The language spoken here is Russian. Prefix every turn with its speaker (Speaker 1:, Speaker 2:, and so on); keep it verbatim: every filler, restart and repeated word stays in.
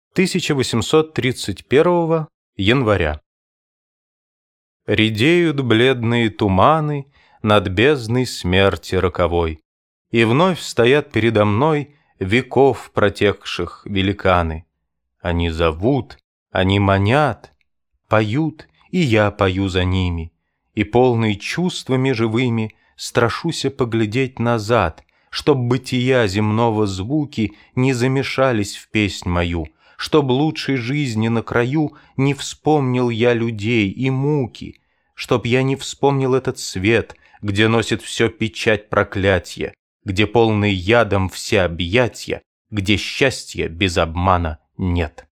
Speaker 1: тысяча восемьсот тридцать первого января. Редеют бледные туманы над бездной смерти роковой, и вновь стоят передо мной веков протекших великаны. Они зовут, они манят, поют, и я пою за ними, и полный чувствами живыми страшуся поглядеть назад, чтоб бытия земного звуки не замешались в песнь мою, чтоб лучшей жизни на краю не вспомнил я людей и муки, чтоб я не вспомнил этот свет, где носит все печать проклятия, где полный ядом все объятия, где счастья без обмана нет.